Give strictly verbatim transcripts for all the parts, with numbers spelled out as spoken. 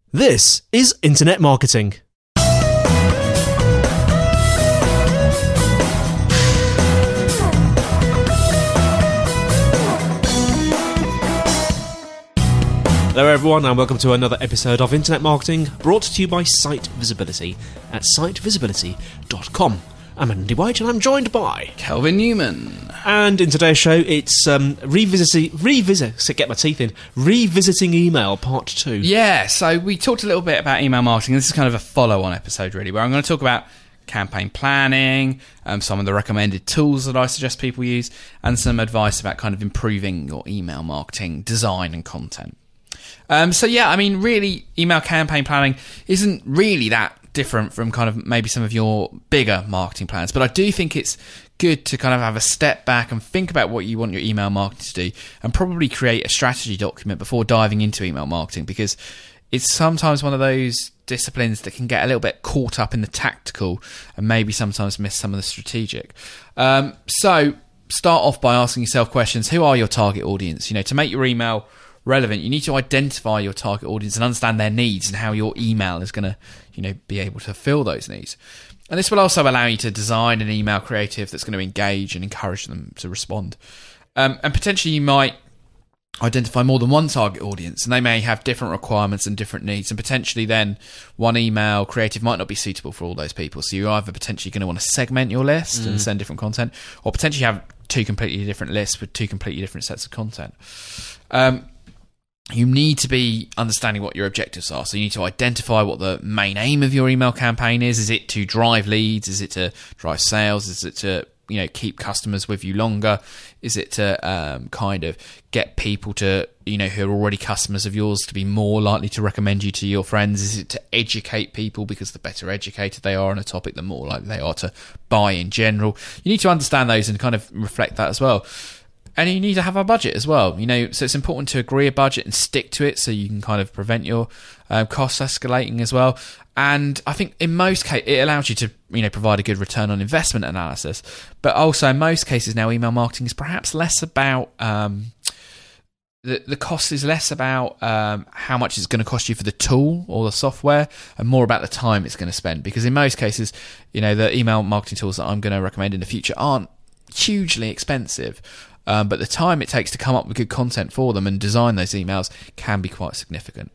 This is Internet Marketing. Hello everyone and welcome to another episode of Internet Marketing, brought to you by Site Visibility at site visibility dot com. I'm Andy White and I'm joined by Kelvin Newman. And in today's show it's um, revisiting, revisit, so get my teeth in, revisiting email part two. Yeah, so we talked a little bit about email marketing. This is kind of a follow-on episode really, where I'm going to talk about campaign planning, um, some of the recommended tools that I suggest people use, and some advice about kind of improving your email marketing design and content. Um, so yeah, I mean, really, email campaign planning isn't really that different from kind of maybe some of your bigger marketing plans, but I do think it's good to kind of have a step back and think about what you want your email marketing to do, and probably create a strategy document before diving into email marketing, because it's sometimes one of those disciplines that can get a little bit caught up in the tactical and maybe sometimes miss some of the strategic. Um, so start off by asking yourself questions. Who are your target audience? You know, to make your email relevant, you need to identify your target audience and understand their needs and how your email is going to, you know, be able to fill those needs. And this will also allow you to design an email creative that's going to engage and encourage them to respond. Um, and potentially you might identify more than one target audience, and they may have different requirements and different needs, and potentially then one email creative might not be suitable for all those people. So you're either potentially going to want to segment your list mm. and send different content, or potentially have two completely different lists with two completely different sets of content. Um, You need to be understanding what your objectives are. So you need to identify what the main aim of your email campaign is. Is it to drive leads? Is it to drive sales? Is it to, you know, keep customers with you longer? Is it to um, kind of get people to, you know, who are already customers of yours to be more likely to recommend you to your friends? Is it to educate people, because the better educated they are on a topic, the more likely they are to buy in general? You need to understand those and kind of reflect that as well. And you need to have a budget as well, you know, so it's important to agree a budget and stick to it so you can kind of prevent your uh, costs escalating as well. And I think in most cases, it allows you to, you know, provide a good return on investment analysis. But also in most cases now, email marketing is perhaps less about, um, the, the cost is less about um, how much it's going to cost you for the tool or the software, and more about the time it's going to spend. Because in most cases, you know, the email marketing tools that I'm going to recommend in the future aren't hugely expensive. Um, but the time it takes to come up with good content for them and design those emails can be quite significant.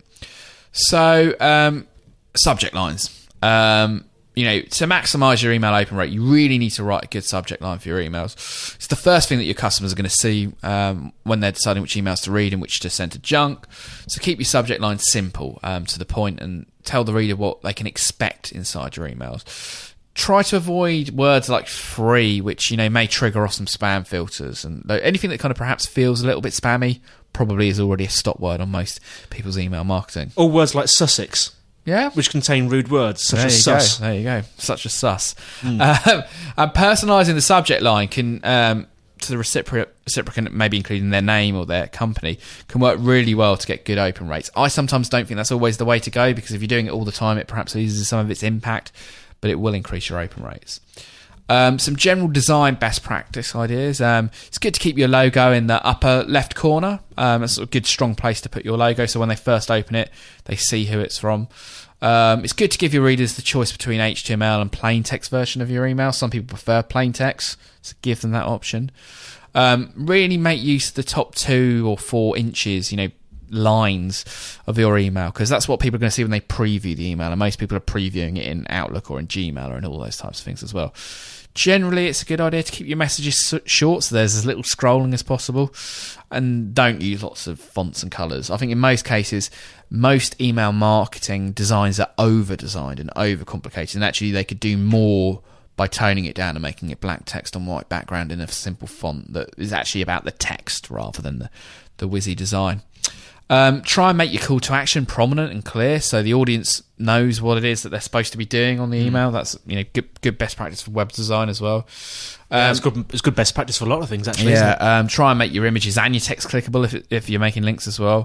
So, um, subject lines. Um, you know, to maximize your email open rate, you really need to write a good subject line for your emails. It's the first thing that your customers are going to see um, when they're deciding which emails to read and which to send to junk. So keep your subject line simple, um, to the point, and tell the reader what they can expect inside your emails. Try to avoid words like free, which, you know, may trigger off some spam filters, and anything that kind of perhaps feels a little bit spammy probably is already a stop word on most people's email marketing. Or words like Sussex, yeah, which contain rude words such there as you sus. Go. There you go, such as sus. Mm. Um, and personalising the subject line can um, to the recipro- reciprocant, maybe including their name or their company, can work really well to get good open rates. I sometimes don't think that's always the way to go, because if you're doing it all the time, it perhaps loses some of its impact, but it will increase your open rates. Um, some general design best practice ideas. Um, it's good to keep your logo in the upper left corner. Um, it's a good, strong place to put your logo, so when they first open it, they see who it's from. Um, it's good to give your readers the choice between H T M L and plain text version of your email. Some people prefer plain text, so give them that option. Um, really make use of the top two or four inches, you know, lines of your email, because that's what people are going to see when they preview the email, and most people are previewing it in Outlook or in Gmail or in all those types of things as well. Generally, it's a good idea to keep your messages short, so there's as little scrolling as possible, and don't use lots of fonts and colours. I think in most cases, most email marketing designs are over-designed and over-complicated, and actually they could do more by toning it down and making it black text on white background in a simple font that is actually about the text rather than the, the whizzy design. Um, try and make your call to action prominent and clear, so the audience knows what it is that they're supposed to be doing on the email. Mm. That's, you know, good, good best practice for web design as well. Um, yeah, it's good. It's good best practice for a lot of things, actually. Yeah. Isn't it? Um, try and make your images and your text clickable if if you're making links as well.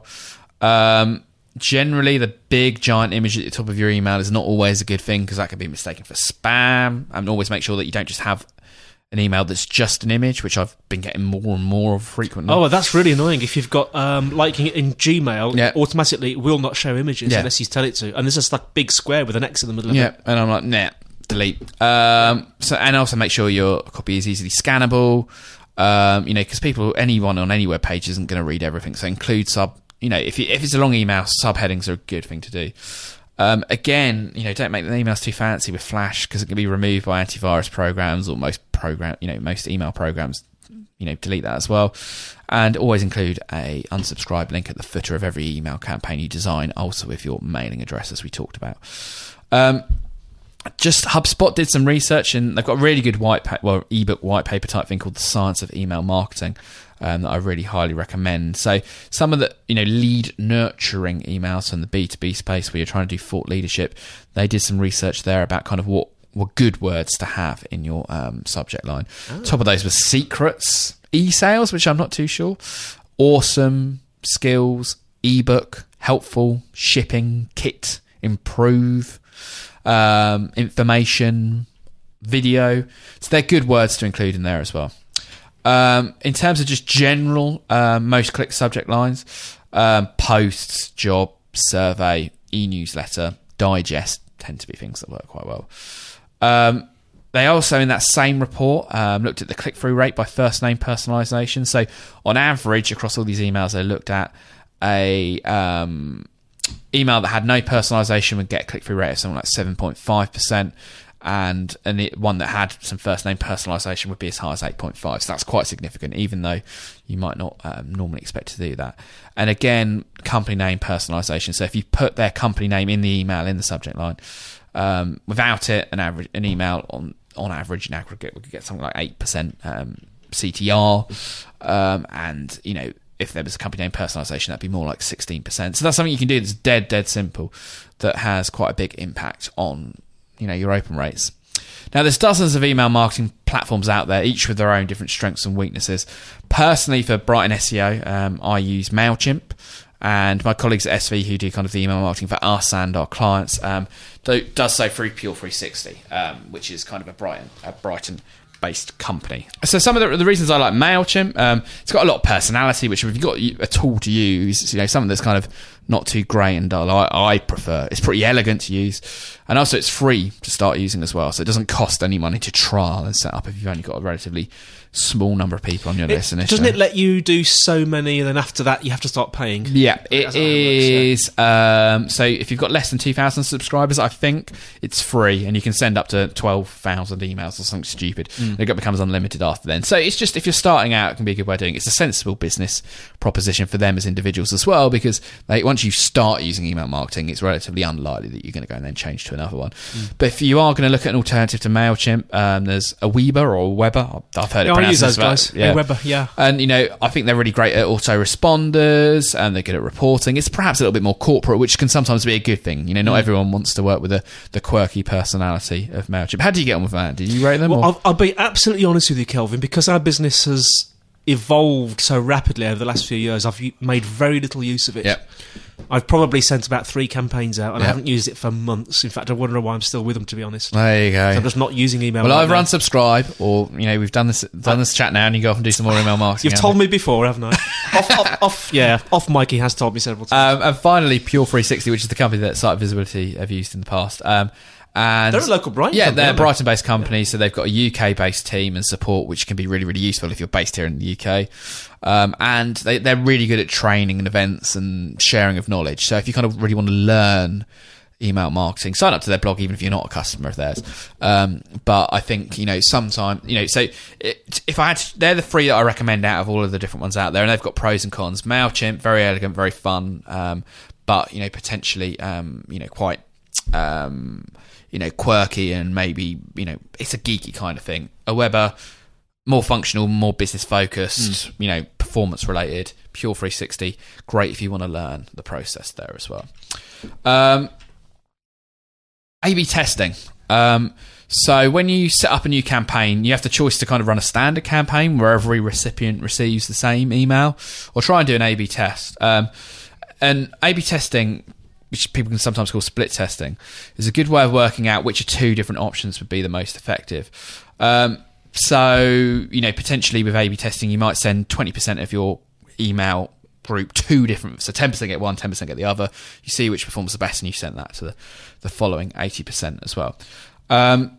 Um, generally, the big giant image at the top of your email is not always a good thing, because that can be mistaken for spam. And always make sure that you don't just have an email that's just an image, which I've been getting more and more of frequently. Oh, that's really annoying. If you've got um, liking it in Gmail, Yeah. automatically it will not show images Yeah. unless you tell it to. And there's just like big square with an X in the middle of Yeah, it. and I'm like, nah, delete. Um, so, and also make sure your copy is easily scannable. Um, you know, because people, anyone on any web page isn't going to read everything. So include sub. You know, if you, if it's a long email, subheadings are a good thing to do. Um, again, you know, don't make the emails too fancy with Flash because it can be removed by antivirus programs or most program. You know, most email programs. You know, delete that as well, and always include a unsubscribe link at the footer of every email campaign you design, also with your mailing address, as we talked about. Um, just HubSpot did some research, and they've got a really good white, pa- well, ebook white paper type thing called "The Science of Email Marketing" um, that I really highly recommend. So, some of the you know lead nurturing emails from the B two B space where you're trying to do thought leadership, they did some research there about kind of what were good words to have in your um, subject line. Oh. Top of those was secrets, e-sales, which I'm not too sure, awesome, skills, ebook, helpful, shipping, kit, improve, um, information, video. So they're good words to include in there as well. Um, in terms of just general um, most clicked subject lines, um, posts, job, survey, e-newsletter, digest tend to be things that work quite well. Um, they also, in that same report, um, looked at the click-through rate by first-name personalisation. So, on average, across all these emails, they looked at a um, email that had no personalisation would get a click-through rate of something like seven point five percent, and and it, one that had some first-name personalisation would be as high as eight point five. So that's quite significant, even though you might not um, normally expect to do that. And again, company name personalisation. So if you put their company name in the email in the subject line. Um, without it, an average, an email on, on average in aggregate, we could get something like eight percent um, C T R, um, and you know if there was a company name personalisation, that'd be more like sixteen percent. So that's something you can do that's dead, dead simple, that has quite a big impact on you know your open rates. Now, there's dozens of email marketing platforms out there, each with their own different strengths and weaknesses. Personally, for Brighton S E O, um, I use MailChimp. And my colleagues at S V who do kind of the email marketing for us and our clients um, do, does so through Pure three sixty, um, which is kind of a Brighton, a Brighton-based company. So some of the, the reasons I like MailChimp, um, it's got a lot of personality, which if you've got a tool to use, you know, something that's kind of not too grey and dull, I, I prefer. It's pretty elegant to use. And also it's free to start using as well, so it doesn't cost any money to trial and set up if you've only got a relatively small number of people on your it, list initially. Doesn't it let you do so many and then after that you have to start paying? Yeah, it is. Yeah. Um, so if you've got less than two thousand subscribers, I think it's free and you can send up to twelve thousand emails or something stupid. Mm. It becomes unlimited after then. So it's just, if you're starting out, it can be a good way of doing it. It's a sensible business proposition for them as individuals as well, because they, once you start using email marketing, it's relatively unlikely that you're going to go and then change to another one. Mm. But if you are going to look at an alternative to MailChimp, um, there's a Weber or a Weber. I've heard it yeah, pronounced I use those well. guys. Yeah. Weber, yeah. And, you know, I think they're really great at autoresponders and they're good at reporting. It's perhaps a little bit more corporate, which can sometimes be a good thing. You know, not mm. everyone wants to work with the, the quirky personality of MailChimp. How do you get on with that? Did you rate them? Well, or? I'll, I'll be absolutely honest with you, Kelvin, because our business has evolved so rapidly over the last few years. I've made very little use of it. Yep. I've probably sent about three campaigns out and yep. I haven't used it for months. In fact, I wonder why I'm still with them, to be honest. There you go. So I'm just not using email. Well, right either now. unsubscribe or, you know, we've done this done this chat now and you go off and do some more email marketing. You've told me before, haven't I? off, off, off, yeah, off Mikey has told me several times. Um, and finally, Pure three sixty, which is the company that Site Visibility have used in the past. Um, And they're a local Brighton yeah, company, they're a aren't they? Brighton-based company, yeah. So they've got a U K-based team and support, which can be really, really useful if you're based here in the U K. Um, and they, they're really good at training and events and sharing of knowledge. So if you kind of really want to learn email marketing, sign up to their blog, even if you're not a customer of theirs. Um, but I think, you know, sometime, you know, so it, if I had to, they're the three that I recommend out of all of the different ones out there, and they've got pros and cons. MailChimp, very elegant, very fun, um, but, you know, potentially, um, you know, quite... Um, you know, quirky and maybe, you know, it's a geeky kind of thing. A Weber, more functional, more business focused, mm. you know, performance related. Pure three sixty, great if you want to learn the process there as well. Um, A B testing. Um, so when you set up a new campaign, you have the choice to kind of run a standard campaign where every recipient receives the same email, or try and do an A B test. Um, and A B testing, which people can sometimes call split testing, is a good way of working out which of two different options would be the most effective. Um, So, you know, potentially with A B testing, you might send twenty percent of your email group two different, so ten percent get one, ten percent get the other. You see which performs the best, and you send that to the, the following eighty percent as well. Um,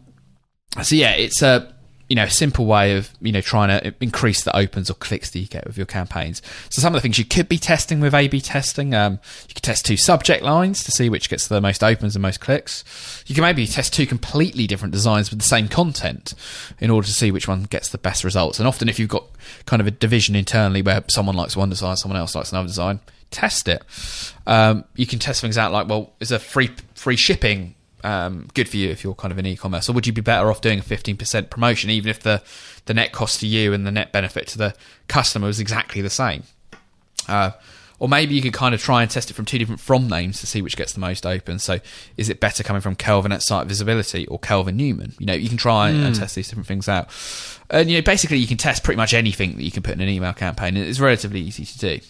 so yeah, it's a you know simple way of you know trying to increase the opens or clicks that you get with your campaigns. So some of the things you could be testing with A B testing, um, you could test two subject lines to see which gets the most opens and most clicks. You can maybe test two completely different designs with the same content in order to see which one gets the best results. And often if you've got kind of a division internally where someone likes one design, someone else likes another design, test it. Um, you can test things out like, well, is a free free shipping um, good for you if you're kind of an e-commerce, or would you be better off doing a fifteen percent promotion even if the, the net cost to you and the net benefit to the customer is exactly the same? Uh, or maybe you could kind of try and test it from two different from names to see which gets the most open. So is it better coming from Kelvin at Site Visibility or Kelvin Newman? You know, you can try mm. and test these different things out. And, you know, basically you can test pretty much anything that you can put in an email campaign. It's relatively easy to do.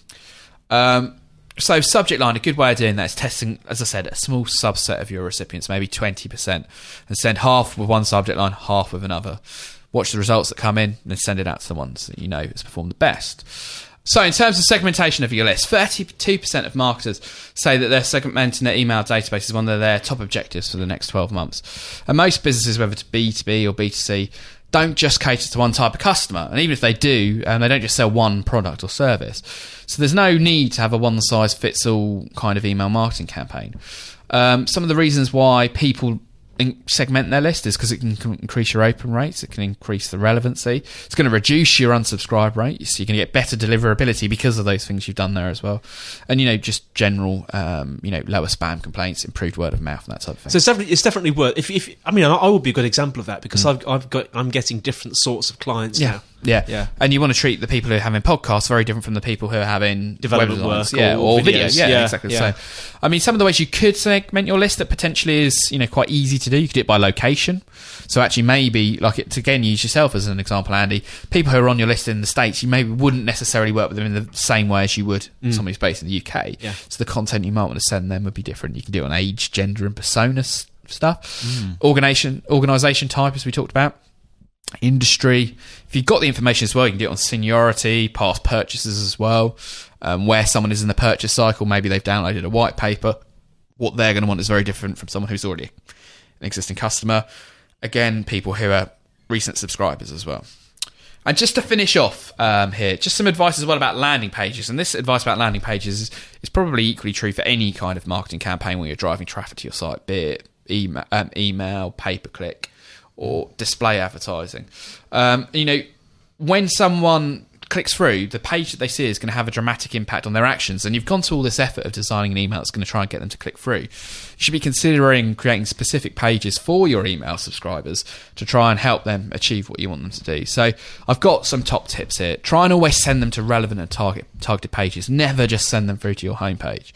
Um, so subject line, a good way of doing that is testing, as I said, a small subset of your recipients, maybe twenty percent, and send half with one subject line, half with another. Watch the results that come in and then send it out to the ones that you know has performed the best. So in terms of segmentation of your list, thirty-two percent of marketers say that they're segmenting their email database is one of their top objectives for the next twelve months. And most businesses, whether it's B two B or B two C, don't just cater to one type of customer. And even if they do, um, they don't just sell one product or service. So there's no need to have a one-size-fits-all kind of email marketing campaign. Um, some of the reasons why people in- segment their list is because it can increase your open rates, it can increase the relevancy, it's going to reduce your unsubscribe rate, so you're going to get better deliverability because of those things you've done there as well, and you know just general um, you know lower spam complaints, improved word of mouth, and that type of thing. So it's definitely it's definitely worth. If, if I mean, I, I would be a good example of that because mm. I've I've got I'm getting different sorts of clients yeah. now. Yeah, yeah, and you want to treat the people who are having podcasts very different from the people who are having development web work, yeah, or, or videos. videos. Yeah, yeah, exactly. Yeah. So, I mean, some of the ways you could segment your list that potentially is you know quite easy to do. You could do it by location. So actually, maybe like it again, use yourself as an example, Andy. People who are on your list in the States, you maybe wouldn't necessarily work with them in the same way as you would mm. somebody who's based in the U K. Yeah. So the content you might want to send them would be different. You can do it on age, gender, and persona stuff. Mm. Organization, organization type, as we talked about. Industry. If you've got the information as well, you can do it on seniority, past purchases as well, um, where someone is in the purchase cycle. Maybe they've downloaded a white paper. What they're going to want is very different from someone who's already an existing customer. Again, people who are recent subscribers as well. And just to finish off um, here, just some advice as well about landing pages. And this advice about landing pages is, is probably equally true for any kind of marketing campaign where you're driving traffic to your site, be it email, um, email pay-per-click, or display advertising. Um, you know, when someone clicks through, the page that they see is going to have a dramatic impact on their actions, and you've gone to all this effort of designing an email that's going to try and get them to click through. You should be considering creating specific pages for your email subscribers to try and help them achieve what you want them to do. So I've got some top tips here. Try and always send them to relevant and target targeted pages. Never just send them through to your homepage.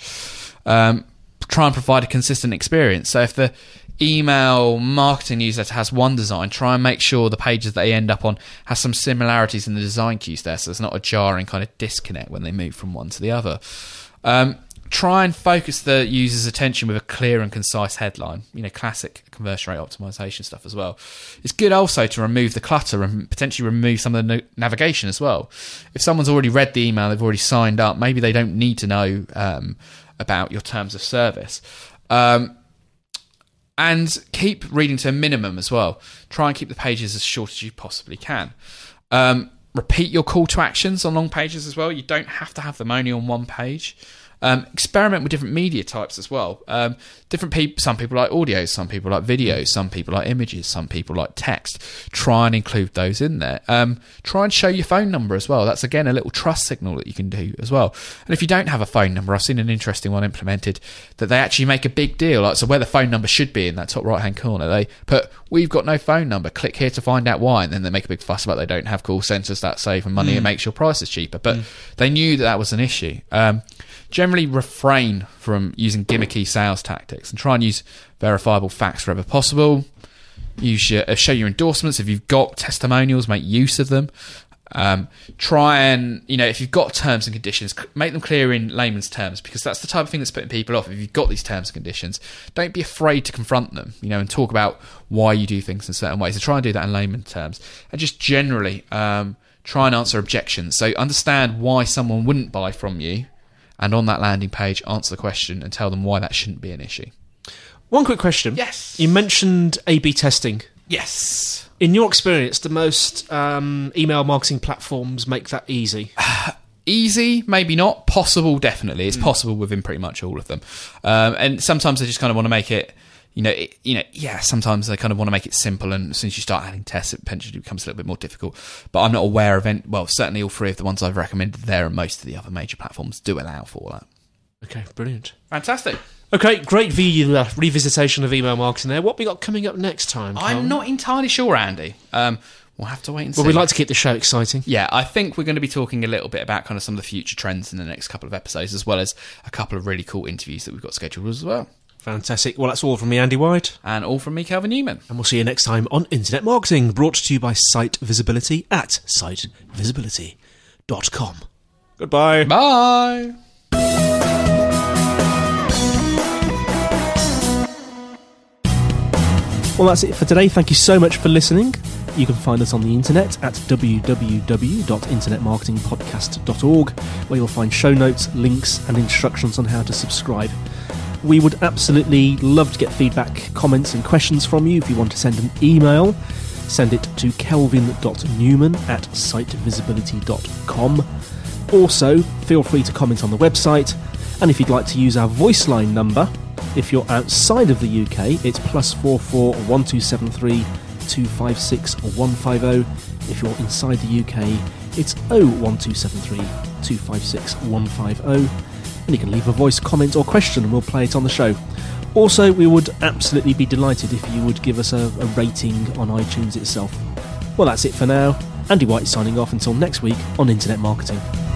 Um, try and provide a consistent experience. So if the email marketing newsletter has one design, try and make sure the pages that they end up on has some similarities in the design cues there, so there's not a jarring kind of disconnect when they move from one to the other. Um, try and focus the user's attention with a clear and concise headline, you know, classic conversion rate optimization stuff as well. It's good also to remove the clutter and potentially remove some of the no- navigation as well. If someone's already read the email, they've already signed up, maybe they don't need to know um, about your terms of service. Um, And keep reading to a minimum as well. Try and keep the pages as short as you possibly can. Um, repeat your call to actions on long pages as well. You don't have to have them only on one page. Um, experiment with different media types as well. Um, different people. Some people like audio, some people like videos, some people like images, some people like text. Try and include those in there. Um, try and show your phone number as well. That's again a little trust signal that you can do as well. And if you don't have a phone number, I've seen an interesting one implemented that they actually make a big deal. Like, so where the phone number should be in that top right hand corner, they put, "We've got no phone number. Click here to find out why." And then they make a big fuss about they don't have call centres that save them money mm. and makes your prices cheaper. But mm. they knew that that was an issue. Um, Generally refrain from using gimmicky sales tactics and try and use verifiable facts wherever possible. Use your, uh, show your endorsements. If you've got testimonials, make use of them. Um, try and, you know, if you've got terms and conditions, make them clear in layman's terms, because that's the type of thing that's putting people off. If you've got these terms and conditions, don't be afraid to confront them, you know, and talk about why you do things in certain ways. So try and do that in layman's terms. And just generally um, try and answer objections. So understand why someone wouldn't buy from you, and on that landing page, answer the question and tell them why that shouldn't be an issue. One quick question. Yes. You mentioned A B testing. Yes. In your experience, do most um, email marketing platforms make that easy? Easy, maybe not. Possible, definitely. It's mm. possible within pretty much all of them. Um, and sometimes they just kind of want to make it, you know, it, you know, yeah, sometimes they kind of want to make it simple, and as soon as you start adding tests, it potentially becomes a little bit more difficult. But I'm not aware of any, well, certainly all three of the ones I've recommended there, and most of the other major platforms do allow for that. Okay, brilliant. Fantastic. Okay, great v- uh, revisitation of email marketing there. What have we got coming up next time, Colin? I'm not entirely sure, Andy. Um, we'll have to wait and see. Well, we'd like to keep the show exciting. Yeah, I think we're going to be talking a little bit about kind of some of the future trends in the next couple of episodes, as well as a couple of really cool interviews that we've got scheduled as well. Fantastic. Well, that's all from me, Andy White. And all from me, Kelvin Newman. And we'll see you next time on Internet Marketing, brought to you by Site Visibility at site visibility dot com. Goodbye. Bye. Well, that's it for today. Thank you so much for listening. You can find us on the internet at w w w dot internet marketing podcast dot org, where you'll find show notes, links, and instructions on how to subscribe. We would absolutely love to get feedback, comments, and questions from you. If you want to send an email, send it to kelvin dot newman at site visibility dot com. Also, feel free to comment on the website, and if you'd like to use our voice line number, if you're outside of the U K, it's plus four four one two seven three two five six one five zero. If you're inside the U K, it's oh one two seven three two five six one five zero. And you can leave a voice comment or question and we'll play it on the show. Also, we would absolutely be delighted if you would give us a, a rating on iTunes itself. Well, that's it for now. Andy White signing off until next week on Internet Marketing.